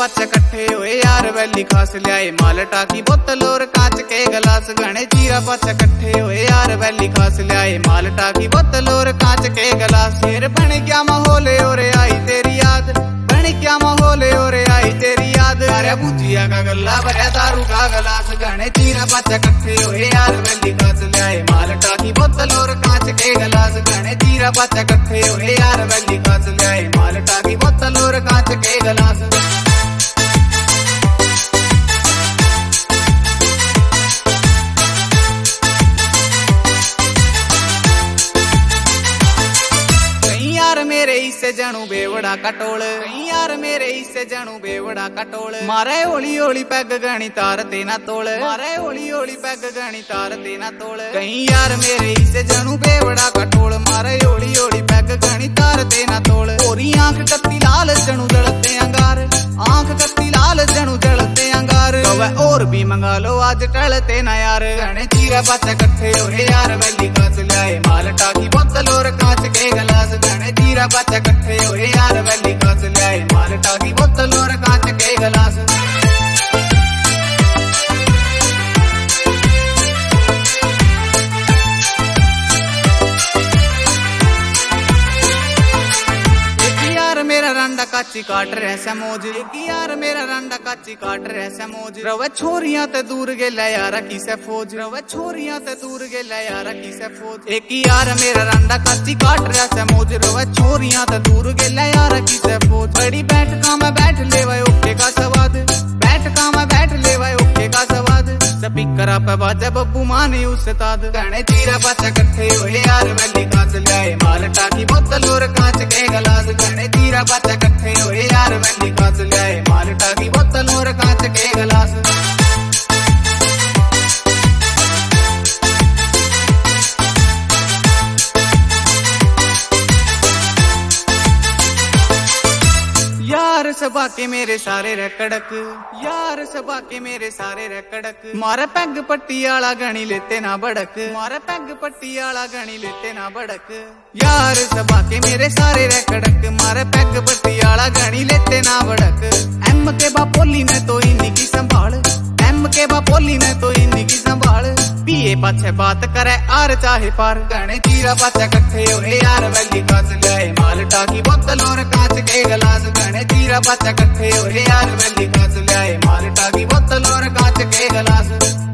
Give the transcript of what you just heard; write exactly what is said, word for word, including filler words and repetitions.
पाचे कट्ठे हुए यार वैली खास लियाए माल्टा की बोतल और कांच के गिलास। घने चीरा पाचे कट्ठे हुए यार वैली खास लियाए माल्टा की बोतल और कांच के गिलास। फिर बन क्या माहौल और आई तेरी याद, बन क्या माहौल और आई तेरी याद। अरे भुजिया का गल्ला भरे दारू का गिलास। घने चीरा पाचे कट्ठे हुए यार वैली खास लियाए माल्टा की बोतल और कांच के गिलास। घने चीरा पाचे कट्ठे हुए यार वैली खास लियाए माल्टा की बोतल और कांच के गिलास। यार मेरे इससे जानू बेवड़ा कटोल, यार मेरे इससे जानू बेवड़ा कटोल। मारे होली होली पैग गणी तार तेना तोल, मारे होली होली पैग गणी तार तेना तोल। कहीं यार मेरे इससे जानू बेवड़ा कटोल, मारे होली होली पैग गणी तार तेना तोल। ओरी आंख कत्ती लाल जनू जलते अंगार, आंख कत्ती लाल जनू जलते अंगार। और भी मंगा लो आज टलते ना यार। घने चीरा पाचे कट्ठे हुए यार वैली खास लियाए माल्टा की बोतल और कांच के गिलास। घने चीरा पाचे कट्ठे हुए यार वैली खास लियाए माल्टा की बोतल और कांच के गिलास। मेरा रंडा काची काट रहे से मौज, यार मेरा रंडा काची काट रहे से मौज। रवे छोरियां ते दूर गेला यार की से फौज, रवे छोरियां ते दूर गेला यार की से फौज। एक यार मेरा रंडा काची काट रहे से मौज, रवे छोरियां ते दूर गेला यार की से फौज। बड़ी बैठ का मैं बैठ लेवा ओके का स्वाद, बैठ का मैं बैठ लेवा ओके का स्वाद। स्पीकर पे बाजे बब्बू मानी उस्ताद। घने चीरा पाचे कट्ठे हुए यार वैली खास लियाए माल्टा की बोतल और कांच के गिलास। घने चीरा पाचे कट्ठे हुए यार वैली खास लियाए माल्टा की बोतल और कांच के गिलास। यार सबा के मेरे सारे रकड़क, यार सबा के मेरे सारे रकड़क। मारे पैग पट्टी आला गणी लेते ना बड़क, मारे पैग पट्टी आला गणी लेते ना बड़क। यार सबा के मेरे सारे रकड़क, मारे पैग पट्टी आला गणी लेते ना बड़क। एम के बापोली ने तो इन्हीं की संभाल, एम के बापोली ने तो इन्हीं की संभाल। पिए पाछे बात करे आर चाहे पार। घने चीरा पाचे कट्ठे हुए यार वैली खास लियाए माल्टा की बोतल और कांच के गिलास। घने चीरा पाचे कट्ठे हुए यार वैली खास लियाए माल्टा की बोतल और कांच के गिलास।